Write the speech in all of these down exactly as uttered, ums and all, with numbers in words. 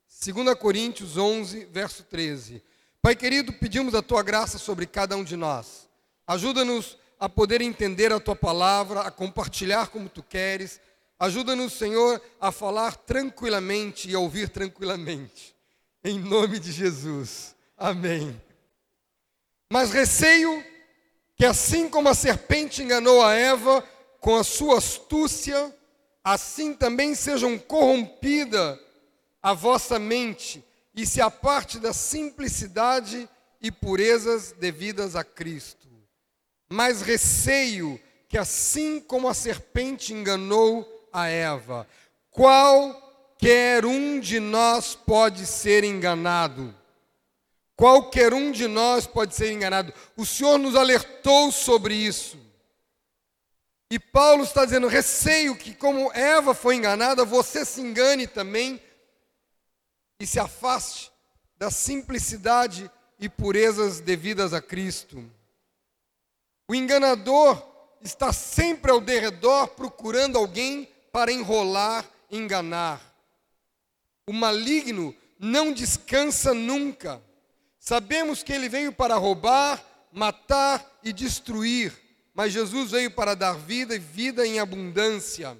segunda Coríntios onze, verso treze. Pai querido, pedimos a Tua graça sobre cada um de nós. Ajuda-nos a poder entender a Tua palavra, a compartilhar como Tu queres. Ajuda-nos, Senhor, a falar tranquilamente e a ouvir tranquilamente. Em nome de Jesus. Amém. Mas receio que assim como a serpente enganou a Eva com a sua astúcia, assim também sejam corrompida a vossa mente e se aparte da simplicidade e purezas devidas a Cristo. Mas receio que assim como a serpente enganou a Eva, qualquer um de nós pode ser enganado. Qualquer um de nós pode ser enganado. O Senhor nos alertou sobre isso. E Paulo está dizendo, receio que como Eva foi enganada, você se engane também e se afaste da simplicidade e purezas devidas a Cristo. O enganador está sempre ao derredor procurando alguém para enrolar, enganar. O maligno não descansa nunca. Sabemos que ele veio para roubar, matar e destruir, mas Jesus veio para dar vida e vida em abundância.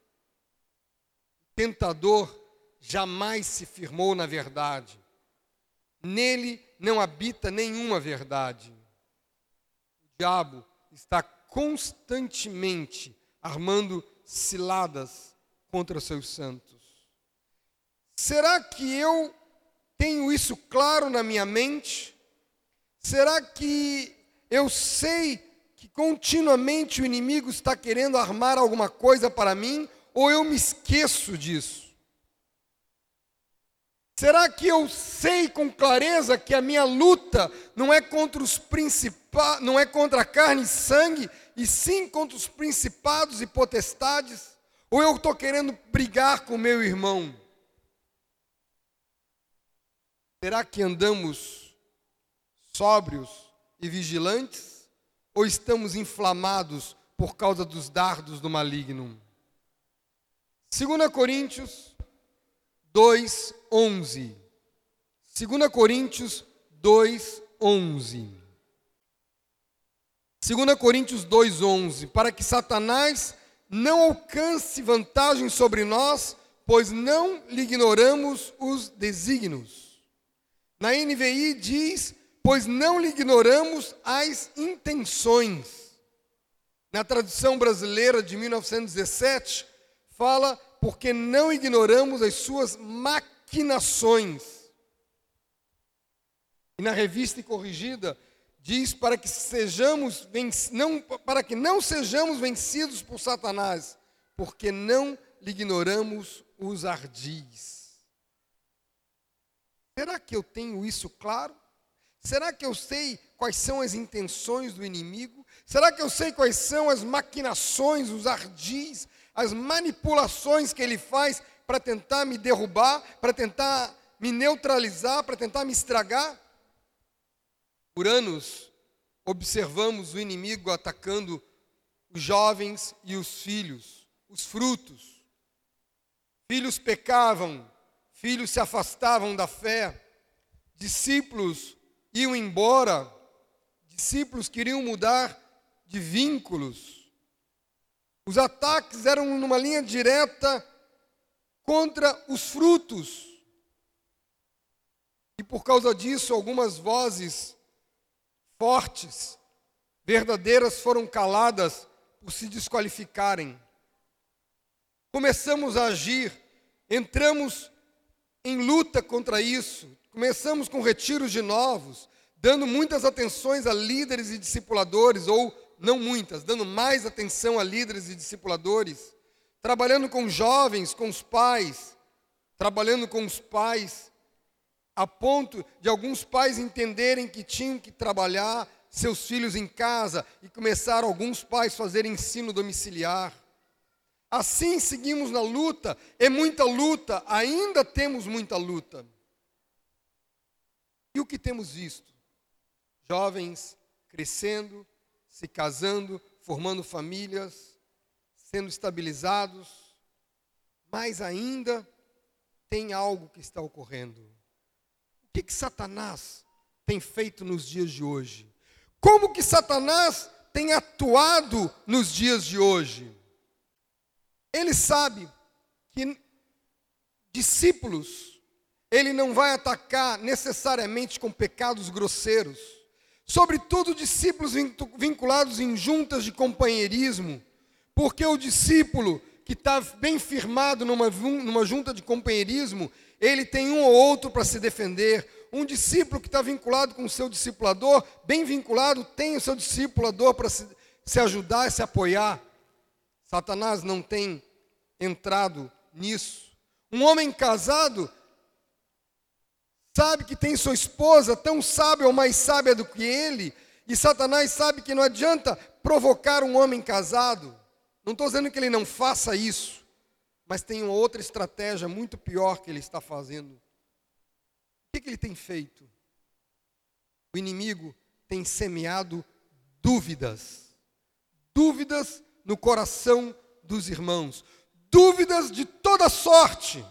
O tentador jamais se firmou na verdade. Nele não habita nenhuma verdade. O diabo está constantemente armando ciladas contra seus santos. Será que eu tenho isso claro na minha mente? Será que eu sei que continuamente o inimigo está querendo armar alguma coisa para mim? Ou eu me esqueço disso? Será que eu sei com clareza que a minha luta não é contra os principados, não é contra a carne e sangue, e sim contra os principados e potestades? Ou eu estou querendo brigar com meu irmão? Será que andamos sóbrios e vigilantes? Ou estamos inflamados por causa dos dardos do maligno? segunda Coríntios dois, onze. segunda Coríntios dois, onze. segunda Coríntios dois, onze. Para que Satanás não alcance vantagem sobre nós, pois não lhe ignoramos os desígnios. Na N V I diz, pois não lhe ignoramos as intenções. Na tradução brasileira de mil novecentos e dezessete, fala, porque não ignoramos as suas maquinações. E na Revista e Corrigida, diz, para que, sejamos venc- não, para que não sejamos vencidos por Satanás, porque não lhe ignoramos os ardis. Será que eu tenho isso claro? Será que eu sei quais são as intenções do inimigo? Será que eu sei quais são as maquinações, os ardis, as manipulações que ele faz para tentar me derrubar, para tentar me neutralizar, para tentar me estragar? Por anos, observamos o inimigo atacando os jovens e os filhos, os frutos. Filhos pecavam, filhos se afastavam da fé, discípulos iam embora, discípulos queriam mudar de vínculos. Os ataques eram numa linha direta contra os frutos. E por causa disso, algumas vozes fortes, verdadeiras, foram caladas por se desqualificarem. Começamos a agir, entramos em luta contra isso. Começamos com retiros de novos, dando muitas atenções a líderes e discipuladores, ou não muitas, dando mais atenção a líderes e discipuladores, trabalhando com jovens, com os pais, trabalhando com os pais, a ponto de alguns pais entenderem que tinham que trabalhar seus filhos em casa e começaram alguns pais a fazer ensino domiciliar. Assim seguimos na luta, é muita luta, ainda temos muita luta. E o que temos visto? Jovens crescendo, se casando, formando famílias, sendo estabilizados, mas ainda tem algo que está ocorrendo. O que que Satanás tem feito nos dias de hoje? Como que Satanás tem atuado nos dias de hoje? Ele sabe que discípulos, ele não vai atacar necessariamente com pecados grosseiros, sobretudo discípulos vinculados em juntas de companheirismo, porque o discípulo que está bem firmado numa, numa junta de companheirismo, ele tem um ou outro para se defender. Um discípulo que está vinculado com o seu discipulador, bem vinculado, tem o seu discipulador para se, se ajudar e se apoiar. Satanás não tem entrado nisso. Um homem casado sabe que tem sua esposa tão sábia ou mais sábia do que ele, e Satanás sabe que não adianta provocar um homem casado. Não estou dizendo que ele não faça isso, mas tem uma outra estratégia muito pior que ele está fazendo. O que, que ele tem feito? O inimigo tem semeado dúvidas. Dúvidas no coração dos irmãos. Dúvidas de toda sorte.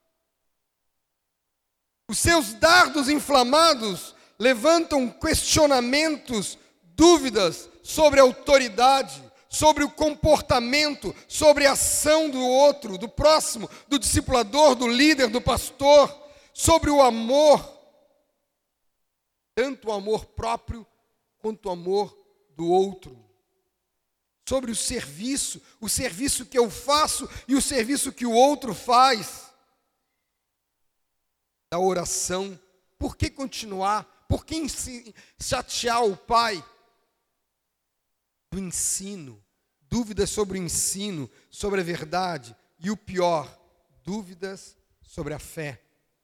Os seus dardos inflamados levantam questionamentos, dúvidas sobre a autoridade, sobre o comportamento, sobre a ação do outro, do próximo, do discipulador, do líder, do pastor, sobre o amor, tanto o amor próprio quanto o amor do outro, sobre o serviço, o serviço que eu faço e o serviço que o outro faz, da oração. Por que continuar? Por que chatear o Pai? Do ensino, dúvidas sobre o ensino, sobre a verdade, e o pior, dúvidas sobre a fé.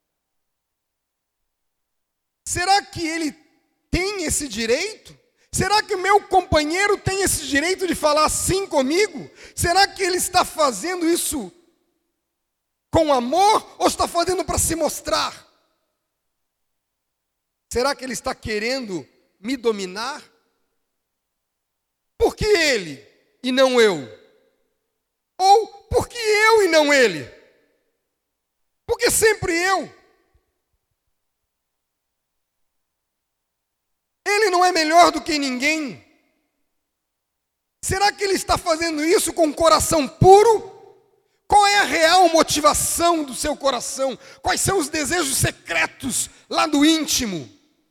Será que ele tem esse direito? Será que o meu companheiro tem esse direito de falar assim comigo? Será que ele está fazendo isso com amor ou está fazendo para se mostrar? Será que ele está querendo me dominar? Por que ele e não eu? Ou por que eu e não ele? Por que sempre eu? Ele não é melhor do que ninguém? Será que ele está fazendo isso com o coração puro? Qual é a real motivação do seu coração? Quais são os desejos secretos lá do íntimo?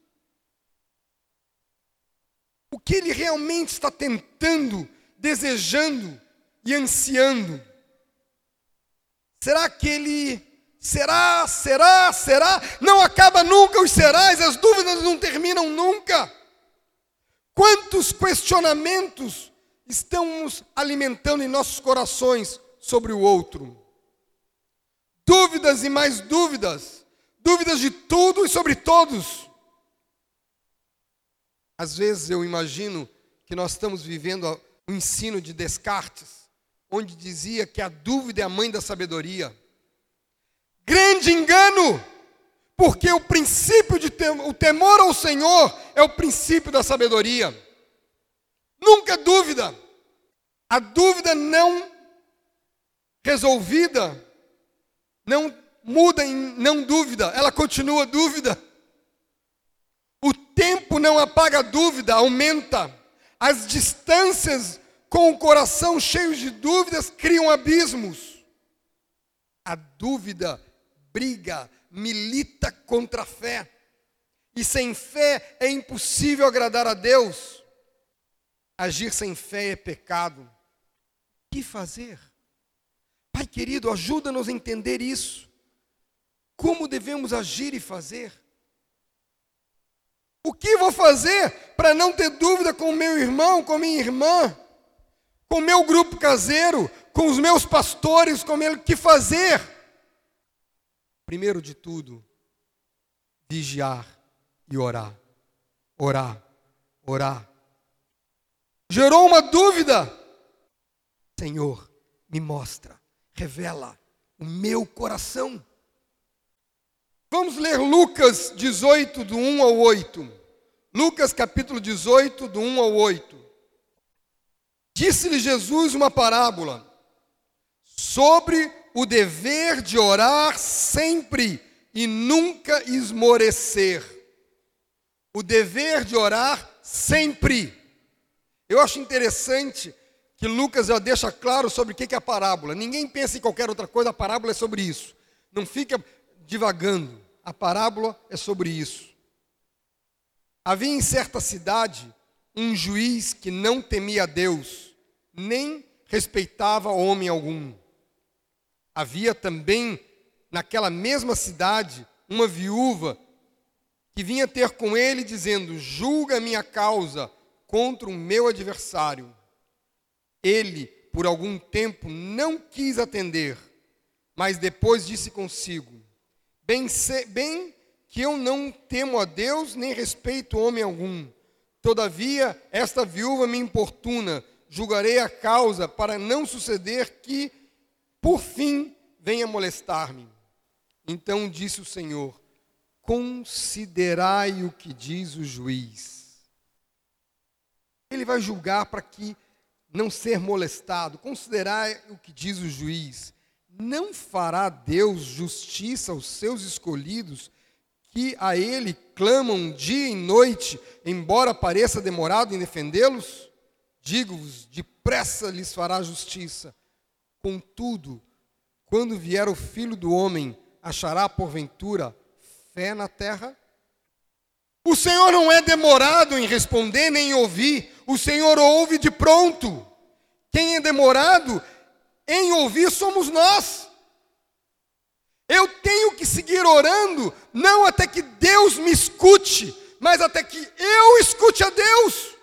O que ele realmente está tentando, desejando e ansiando? Será que ele... Será, será, será? Não acaba nunca os serás, as dúvidas não terminam nunca. Quantos questionamentos estamos alimentando em nossos corações sobre o outro? Dúvidas e mais dúvidas. Dúvidas de tudo e sobre todos. Às vezes eu imagino que nós estamos vivendo o ensino de Descartes, onde dizia que a dúvida é a mãe da sabedoria. Grande engano, porque o princípio de tem, o temor ao Senhor é o princípio da sabedoria. Nunca dúvida. A dúvida não resolvida não muda em não dúvida, ela continua dúvida. O tempo não apaga a dúvida, aumenta. As distâncias com o coração cheio de dúvidas criam abismos. A dúvida briga, milita contra a fé. E sem fé é impossível agradar a Deus. Agir sem fé é pecado. O que fazer? Pai querido, ajuda-nos a entender isso. Como devemos agir e fazer? O que vou fazer para não ter dúvida com o meu irmão, com a minha irmã, com o meu grupo caseiro, com os meus pastores, com ele? O que fazer? Primeiro de tudo, vigiar e orar. Orar, orar. Gerou uma dúvida. Senhor, me mostra, revela o meu coração. Vamos ler Lucas dezoito, do um ao oito. Lucas capítulo dezoito, do um ao oito. Disse-lhe Jesus uma parábola sobre o dever de orar sempre e nunca esmorecer. O dever de orar sempre. Eu acho interessante que Lucas já deixa claro sobre o que é a parábola. Ninguém pensa em qualquer outra coisa, a parábola é sobre isso. Não fica divagando, a parábola é sobre isso. Havia em certa cidade um juiz que não temia a Deus, nem respeitava homem algum. Havia também, naquela mesma cidade, uma viúva que vinha ter com ele dizendo: julga a minha causa contra o meu adversário. Ele, por algum tempo, não quis atender, mas depois disse consigo: bem, se, bem que eu não temo a Deus, nem respeito homem algum. Todavia, esta viúva me importuna, julgarei a causa, para não suceder que, por fim, venha molestar-me. Então disse o Senhor: considerai o que diz o juiz. Ele vai julgar para que não ser molestado. Considerai o que diz o juiz. Não fará Deus justiça aos seus escolhidos, que a ele clamam dia e noite, embora pareça demorado em defendê-los? Digo-vos, depressa lhes fará justiça. Contudo, quando vier o Filho do Homem, achará porventura fé na terra? O Senhor não é demorado em responder nem em ouvir, o Senhor ouve de pronto. Quem é demorado em ouvir somos nós. Eu tenho que seguir orando, não até que Deus me escute, mas até que eu escute a Deus.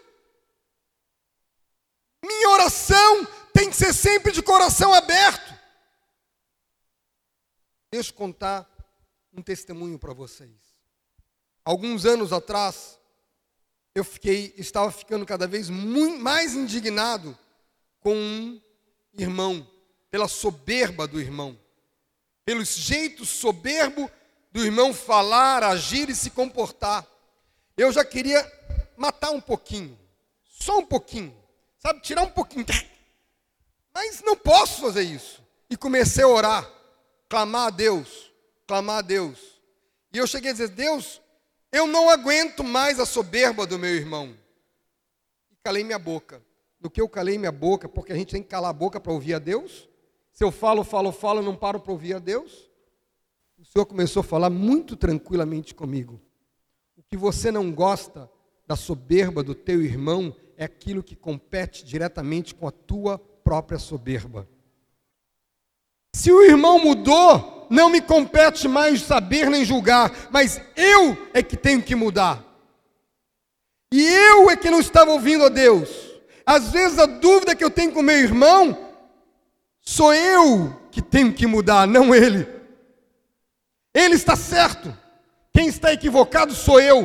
Minha oração tem que ser sempre de coração aberto. Deixa eu contar um testemunho para vocês. Alguns anos atrás, eu fiquei, estava ficando cada vez muito mais indignado com um irmão, pela soberba do irmão, pelo jeito soberbo do irmão falar, agir e se comportar. Eu já queria matar um pouquinho, só um pouquinho, sabe, tirar um pouquinho, mas não posso fazer isso. E comecei a orar, clamar a Deus, clamar a Deus. E eu cheguei a dizer: Deus, eu não aguento mais a soberba do meu irmão. E calei minha boca. Do que eu calei minha boca, porque a gente tem que calar a boca para ouvir a Deus. Se eu falo, falo, falo, não paro para ouvir a Deus. O Senhor começou a falar muito tranquilamente comigo. O que você não gosta da soberba do teu irmão é aquilo que compete diretamente com a tua própria soberba. Se o irmão mudou, não me compete mais saber nem julgar, mas eu é que tenho que mudar. E eu é que não estava ouvindo a Deus. Às vezes a dúvida que eu tenho com meu irmão, sou eu que tenho que mudar, não ele. Ele está certo. Quem está equivocado sou eu.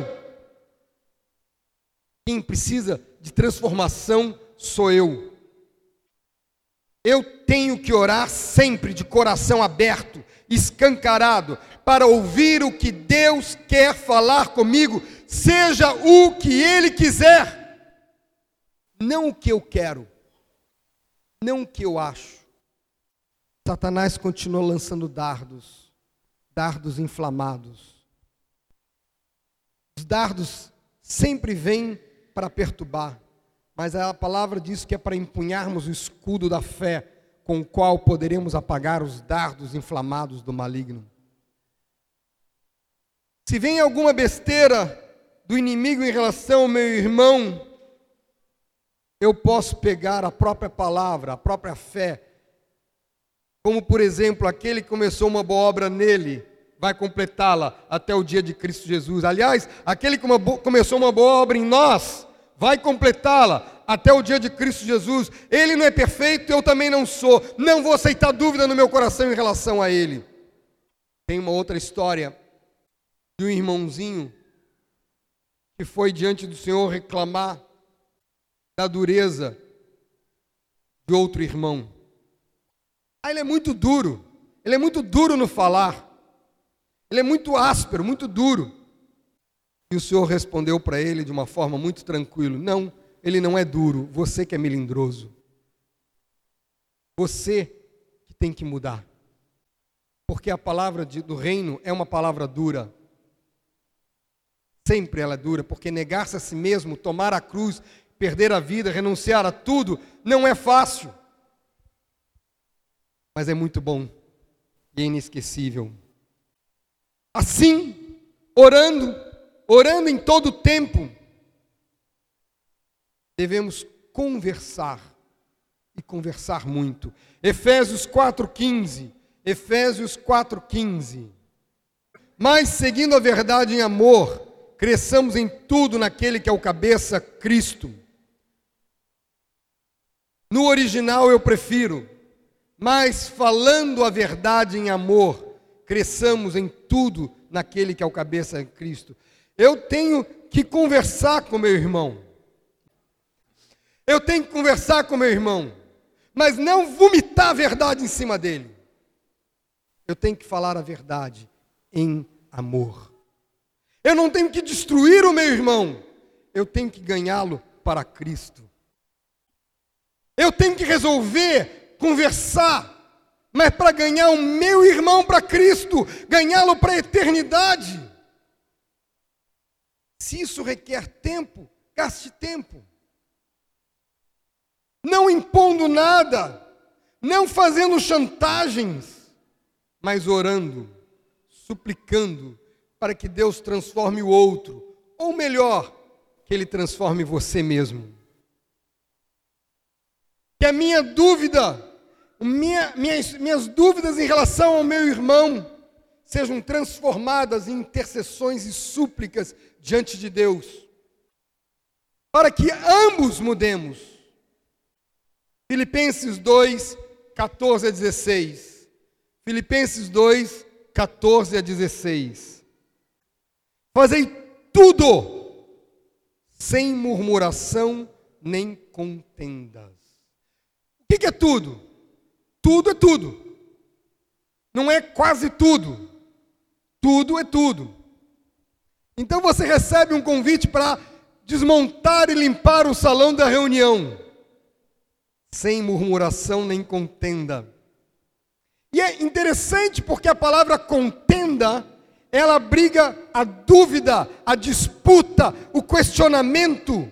Quem precisa de transformação sou eu. Eu tenho que orar sempre de coração aberto, escancarado, para ouvir o que Deus quer falar comigo, seja o que Ele quiser. Não o que eu quero, não o que eu acho. Satanás continua lançando dardos, dardos inflamados. Os dardos sempre vêm para perturbar, mas a palavra diz que é para empunharmos o escudo da fé, com o qual poderemos apagar os dardos inflamados do maligno. Se vem alguma besteira do inimigo em relação ao meu irmão, eu posso pegar a própria palavra, a própria fé, como por exemplo, aquele que começou uma boa obra nele, vai completá-la até o dia de Cristo Jesus. Aliás, aquele que uma bo- começou uma boa obra em nós, vai completá-la até o dia de Cristo Jesus. Ele não é perfeito, eu também não sou. Não vou aceitar dúvida no meu coração em relação a ele. Tem uma outra história de um irmãozinho que foi diante do Senhor reclamar da dureza de outro irmão. Ah, ele é muito duro, ele é muito duro no falar, ele é muito áspero, muito duro. E o Senhor respondeu para ele de uma forma muito tranquila: não, ele não é duro, você que é melindroso. Você que tem que mudar. Porque a palavra de, do reino é uma palavra dura. Sempre ela é dura, porque negar-se a si mesmo, tomar a cruz, perder a vida, renunciar a tudo, não é fácil. Mas é muito bom e é inesquecível. Assim, orando, orando em todo o tempo, devemos conversar, e conversar muito. Efésios quatro, quinze. Efésios quatro, quinze. Mas, seguindo a verdade em amor, cresçamos em tudo naquele que é o cabeça, Cristo. No original eu prefiro, mas falando a verdade em amor, cresçamos em tudo naquele que é o cabeça, Cristo. Eu tenho que conversar com meu irmão. Eu tenho que conversar com meu irmão, mas não vomitar a verdade em cima dele. Eu tenho que falar a verdade em amor. Eu não tenho que destruir o meu irmão, eu tenho que ganhá-lo para Cristo. Eu tenho que resolver conversar, mas para ganhar o meu irmão para Cristo, ganhá-lo para a eternidade. Se isso requer tempo, gaste tempo. Não impondo nada, não fazendo chantagens, mas orando, suplicando para que Deus transforme o outro, ou melhor, que Ele transforme você mesmo. Que a minha dúvida, minha, minhas, minhas dúvidas em relação ao meu irmão, sejam transformadas em intercessões e súplicas diante de Deus, para que ambos mudemos. Filipenses dois, catorze a dezesseis. Filipenses dois, catorze a dezesseis. Fazei tudo sem murmuração nem contendas. O que é tudo? Tudo é tudo. Não é quase tudo. Tudo é tudo. Então você recebe um convite para desmontar e limpar o salão da reunião, sem murmuração nem contenda. E é interessante porque a palavra contenda, ela abriga a dúvida, a disputa, o questionamento.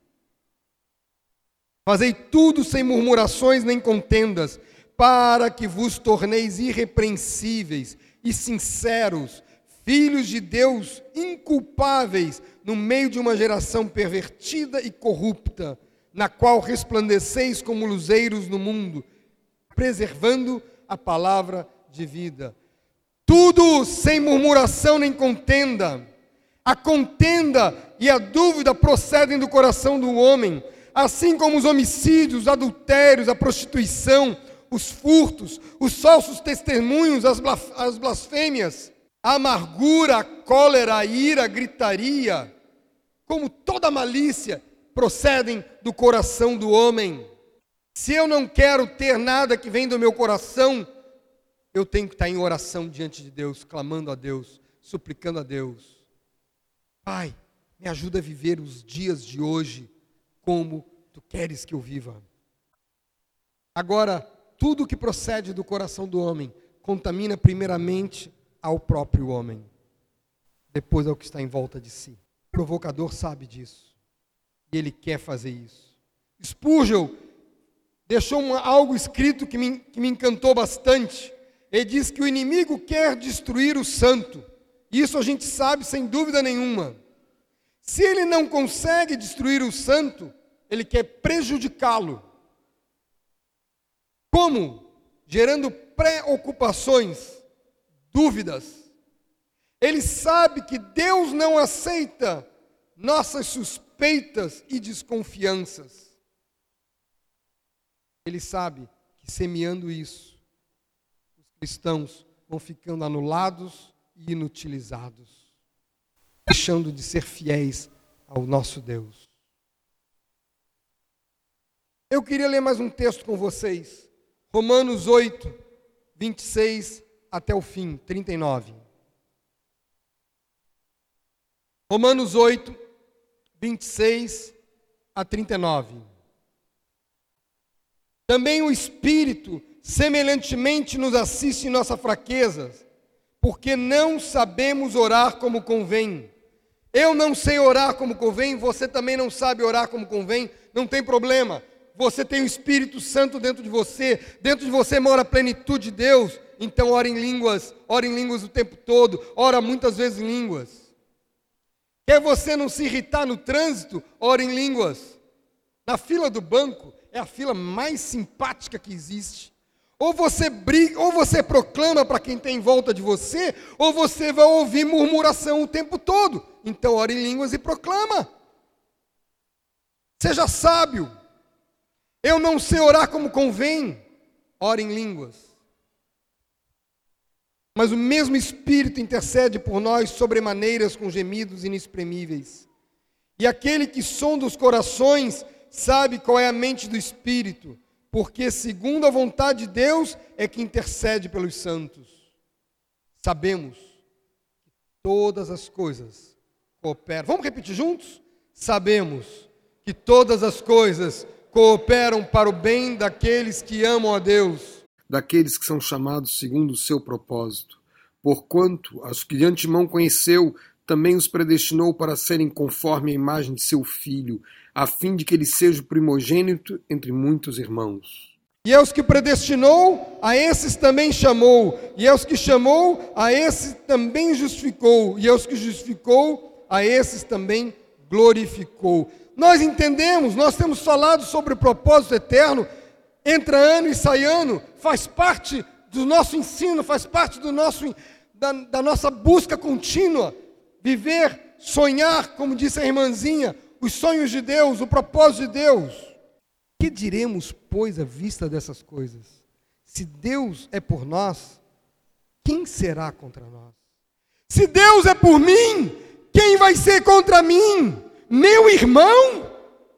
Fazei tudo sem murmurações nem contendas, para que vos torneis irrepreensíveis e sinceros, filhos de Deus inculpáveis, no meio de uma geração pervertida e corrupta, na qual resplandeceis como luzeiros no mundo, preservando a palavra de vida. Tudo sem murmuração nem contenda. A contenda e a dúvida procedem do coração do homem, assim como os homicídios, os adultérios, a prostituição, os furtos, os falsos testemunhos, as blasfêmias, a amargura, a cólera, a ira, a gritaria, como toda malícia, procedem do coração do homem. Se eu não quero ter nada que vem do meu coração, eu tenho que estar em oração diante de Deus, clamando a Deus, suplicando a Deus. Pai, me ajuda a viver os dias de hoje como Tu queres que eu viva. Agora, tudo que procede do coração do homem contamina primeiramente ao próprio homem, depois ao que está em volta de si. O provocador sabe disso e ele quer fazer isso. Spurgeon deixou uma, algo escrito que me, que me encantou bastante. Ele diz que o inimigo quer destruir o santo. Isso a gente sabe sem dúvida nenhuma. Se ele não consegue destruir o santo, ele quer prejudicá-lo. Como? Gerando preocupações, dúvidas. Ele sabe que Deus não aceita nossas suspeitas e desconfianças. Ele sabe que semeando isso, os cristãos vão ficando anulados e inutilizados, deixando de ser fiéis ao nosso Deus. Eu queria ler mais um texto com vocês. Romanos oito, vinte e seis até o fim, trinta e nove. Romanos oito, vinte e seis a trinta e nove. Também o Espírito semelhantemente nos assiste em nossa fraqueza, porque não sabemos orar como convém. Eu não sei orar como convém, você também não sabe orar como convém, não tem problema. Você tem o Espírito Santo dentro de você, dentro de você mora a plenitude de Deus, então ora em línguas, ora em línguas o tempo todo, ora muitas vezes em línguas. Quer você não se irritar no trânsito, ora em línguas. Na fila do banco, é a fila mais simpática que existe. Ou você briga, ou você proclama para quem tem em volta de você, ou você vai ouvir murmuração o tempo todo. Então ora em línguas e proclama. Seja sábio. Eu não sei orar como convém, ora em línguas. Mas o mesmo Espírito intercede por nós sobremaneiras com gemidos inexprimíveis. E aquele que sonda os corações sabe qual é a mente do Espírito, porque segundo a vontade de Deus é que intercede pelos santos. Sabemos que todas as coisas cooperam. Vamos repetir juntos? Sabemos que todas as coisas cooperam para o bem daqueles que amam a Deus, daqueles que são chamados segundo o seu propósito. Porquanto aos que de antemão conheceu, também os predestinou para serem conforme a imagem de seu Filho, a fim de que ele seja o primogênito entre muitos irmãos. E aos que predestinou, a esses também chamou, e aos que chamou, a esses também justificou, e aos que justificou, a esses também glorificou. Nós entendemos, nós temos falado sobre o propósito eterno, entra ano e sai ano, faz parte do nosso ensino, faz parte do nosso, da, da nossa busca contínua, viver, sonhar, como disse a irmãzinha, os sonhos de Deus, o propósito de Deus. Que diremos, pois, à vista dessas coisas? Se Deus é por nós, quem será contra nós? Se Deus é por mim, quem vai ser contra mim? Meu irmão?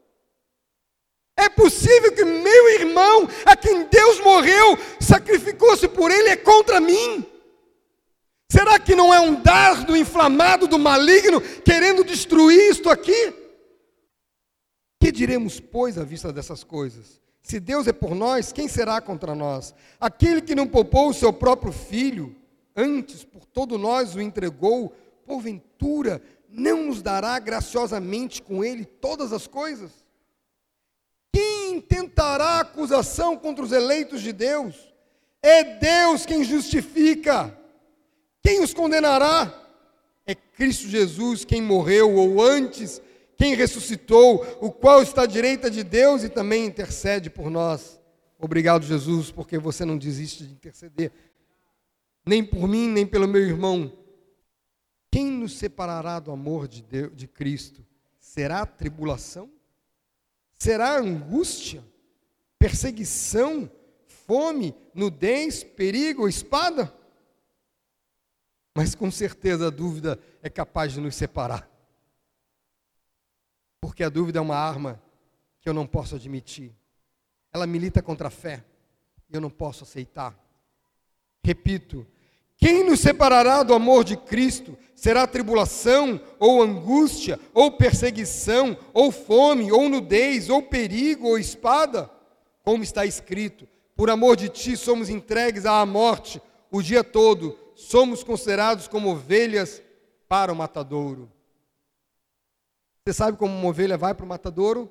É possível que meu irmão, a quem Deus morreu, sacrificou-se por ele, é contra mim? Será que não é um dardo inflamado do maligno, querendo destruir isto aqui? Que diremos, pois, à vista dessas coisas? Se Deus é por nós, quem será contra nós? Aquele que não poupou o seu próprio filho, antes por todo nós o entregou, porventura não nos dará graciosamente com ele todas as coisas? Quem intentará acusação contra os eleitos de Deus? É Deus quem justifica. Quem os condenará? É Cristo Jesus quem morreu, ou antes, quem ressuscitou, o qual está à direita de Deus e também intercede por nós. Obrigado, Jesus, porque você não desiste de interceder, nem por mim, nem pelo meu irmão. Quem nos separará do amor de Deus, de Cristo? Será tribulação? Será angústia? Perseguição? Fome? Nudez? Perigo? Espada? Mas com certeza a dúvida é capaz de nos separar. Porque a dúvida é uma arma que eu não posso admitir. Ela milita contra a fé e eu não posso aceitar. Repito, quem nos separará do amor de Cristo? Será tribulação, ou angústia, ou perseguição, ou fome, ou nudez, ou perigo, ou espada? Como está escrito, por amor de ti somos entregues à morte o dia todo, somos considerados como ovelhas para o matadouro. Você sabe como uma ovelha vai para o matadouro?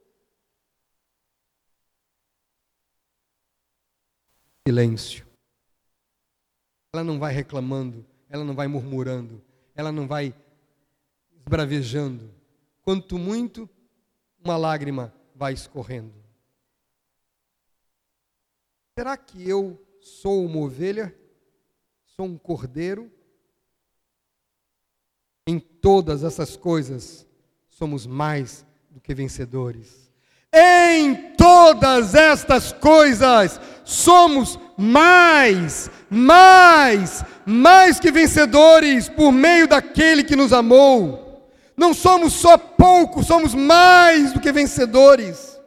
Silêncio. Ela não vai reclamando, ela não vai murmurando, ela não vai esbravejando. Quanto muito, uma lágrima vai escorrendo. Será que eu sou uma ovelha? Sou um cordeiro? Em todas essas coisas, somos mais do que vencedores. Em todas estas coisas, somos mais, mais, mais que vencedores por meio daquele que nos amou. Não somos só pouco, somos mais do que vencedores.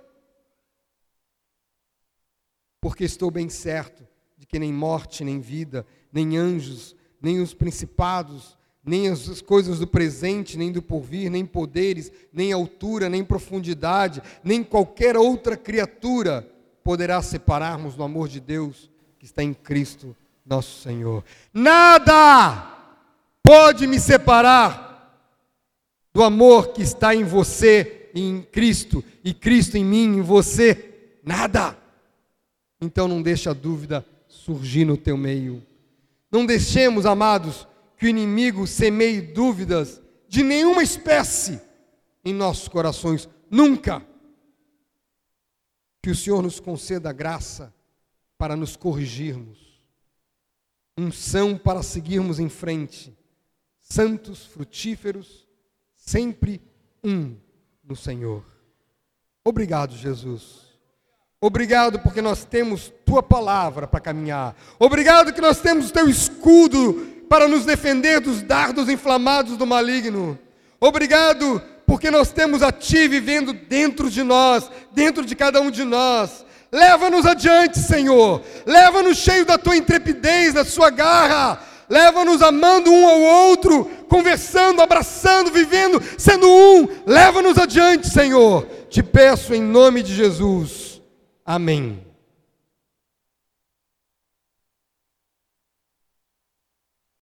Porque estou bem certo de que nem morte, nem vida, nem anjos, nem os principados, nem as coisas do presente, nem do porvir, nem poderes, nem altura, nem profundidade, nem qualquer outra criatura poderá separar-nos do amor de Deus que está em Cristo nosso Senhor. Nada pode me separar do amor que está em você e em Cristo, e Cristo em mim e em você. Nada. Então não deixe a dúvida surgir no teu meio. Não deixemos, amados, que o inimigo semeie dúvidas de nenhuma espécie em nossos corações. Nunca. Que o Senhor nos conceda graça para nos corrigirmos, unção para seguirmos em frente, santos, frutíferos, sempre um no Senhor. Obrigado, Jesus. Obrigado porque nós temos Tua palavra para caminhar. Obrigado que nós temos o Teu escudo para nos defender dos dardos inflamados do maligno. Obrigado porque nós temos a Ti vivendo dentro de nós, dentro de cada um de nós. Leva-nos adiante, Senhor. Leva-nos cheio da Tua intrepidez, da Sua garra. Leva-nos amando um ao outro, conversando, abraçando, vivendo, sendo um. Leva-nos adiante, Senhor. Te peço em nome de Jesus. Amém.